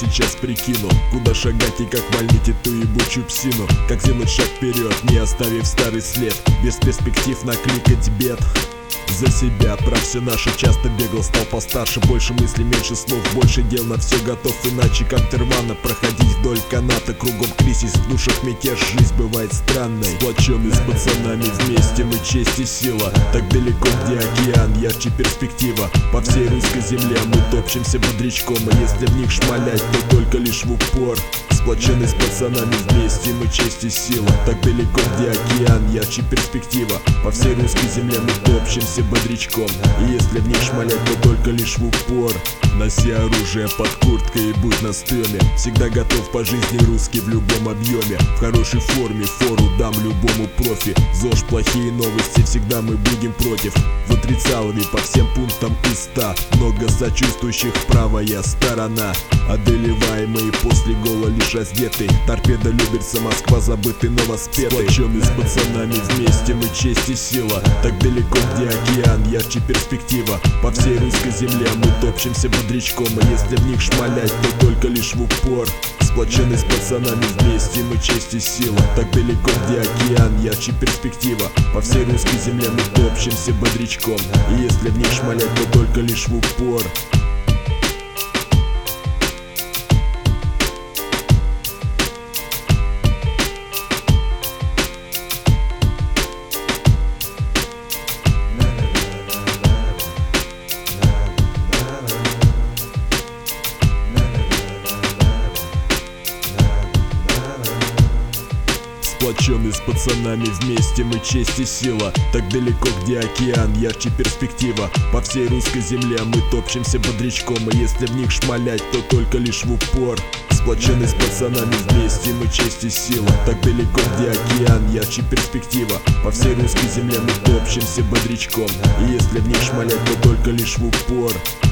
сейчас прикину, куда шагать и как валить эту ебучую псину. Как сделать шаг вперед, не оставив старый след, без перспектив накликать бед. За себя, про все наше, часто бегал, стал постарше. Больше мыслей, меньше слов, больше дел, на все готов. Иначе как Нирвана проходить вдоль каната. Кругом кризис, в душах мятеж, жизнь бывает странной. Сплоченный с пацанами вместе мы честь и сила. Так далеко, где океан, ярче перспектива. По всей русской земле мы топчемся бодрячком. А если в них шмалять, то только лишь в упор. Сплоченный с пацанами вместе мы честь и сила. Так далеко, где океан, ярче перспектива. По всей русской земле мы топчемся бодрячком. И если в них шмалять, то только лишь в упор. Носи оружие под курткой и будь на стреме. Всегда готов по жизни русский в любом объеме. В хорошей форме фору дам любому профи. ЗОЖ, плохие новости, всегда мы будем против. В отрицалове по всем пунктам из 100. Много сочувствующих, правая сторона. Одолеваемые после гола лишь раздетый. Торпеда любится, Москва забытый, но воспетый. Сплоченный с пацанами вместе мы честь и сила. Так далеко, где океан, ярче перспектива. По всей русской земле мы топчемся бодрячком. А если в них шмалять, то только лишь в упор. Сплоченный с пацанами вместе мы честь и сила. Так далеко, где океан, ярче перспектива. По всей русской земле мы топчемся бодрячком. И если в них шмалять, то только лишь в упор. Сплоченный с пацанами вместе мы честь и сила. Так далеко, где океан, ярче перспектива. По всей русской земле мы топчемся бодрячком. И если в них шмалять, то только лишь в упор. Сплоченный с пацанами вместе мы честь и сила. Так далеко, где океан, ярче перспектива. По всей русской земле мы топчемся бодрячком. И если в них шмалять, то только лишь в упор.